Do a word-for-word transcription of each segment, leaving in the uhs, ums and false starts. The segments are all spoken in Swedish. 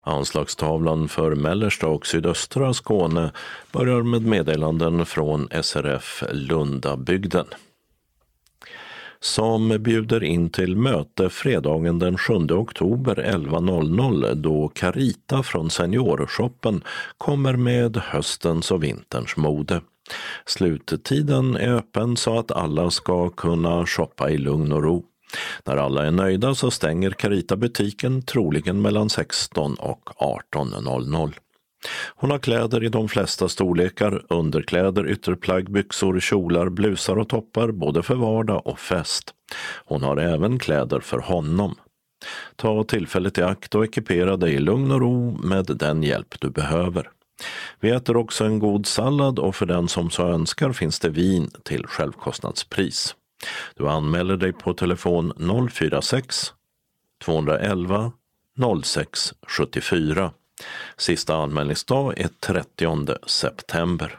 Anslagstavlan för mellersta och sydöstra Skåne börjar med meddelanden från S R F Lundabygden, som bjuder in till möte fredagen den sjunde oktober elva noll noll då Carita från Seniorshoppen kommer med höstens och vinterns mode. Sluttiden är öppen så att alla ska kunna shoppa i lugn och ro. När alla är nöjda så stänger Carita butiken troligen mellan sexton och arton noll noll. Hon har kläder i de flesta storlekar, underkläder, ytterplagg, byxor, kjolar, blusar och toppar både för vardag och fest. Hon har även kläder för honom. Ta tillfället i akt och ekipera dig i lugn och ro med den hjälp du behöver. Vi äter också en god sallad och för den som så önskar finns det vin till självkostnadspris. Du anmäler dig på telefon noll fyra sex två ett ett noll sex sju fyra. Sista anmälningsdag är trettionde september.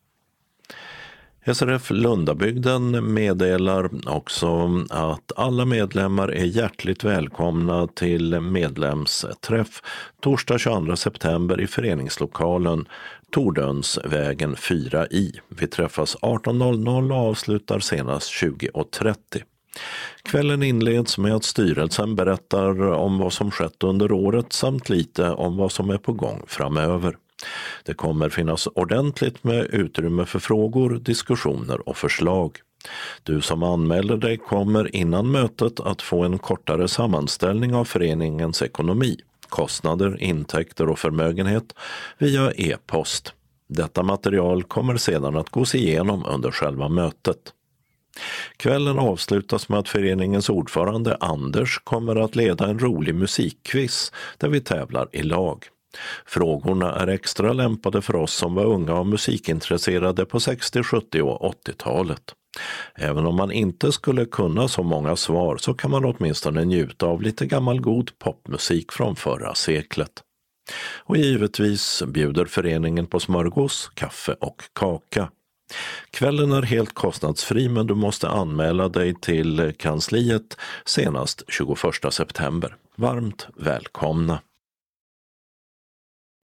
S R F Lundabygden meddelar också att alla medlemmar är hjärtligt välkomna till medlemsträff torsdag tjugoandra september i föreningslokalen Tordönsvägen fyra i. Vi träffas arton noll noll och avslutar senast tjugo trettio. Kvällen inleds med att styrelsen berättar om vad som skett under året samt lite om vad som är på gång framöver. Det kommer finnas ordentligt med utrymme för frågor, diskussioner och förslag. Du som anmäler dig kommer innan mötet att få en kortare sammanställning av föreningens ekonomi, kostnader, intäkter och förmögenhet via e-post. Detta material kommer sedan att gås igenom under själva mötet. Kvällen avslutas med att föreningens ordförande Anders kommer att leda en rolig musikquiz där vi tävlar i lag. Frågorna är extra lämpade för oss som var unga och musikintresserade på sextio-, sjuttio- och åttiotalet. Även om man inte skulle kunna så många svar så kan man åtminstone njuta av lite gammal god popmusik från förra seklet. Och givetvis bjuder föreningen på smörgås, kaffe och kaka. Kvällen är helt kostnadsfri men du måste anmäla dig till kansliet senast tjugoförsta september. Varmt välkomna!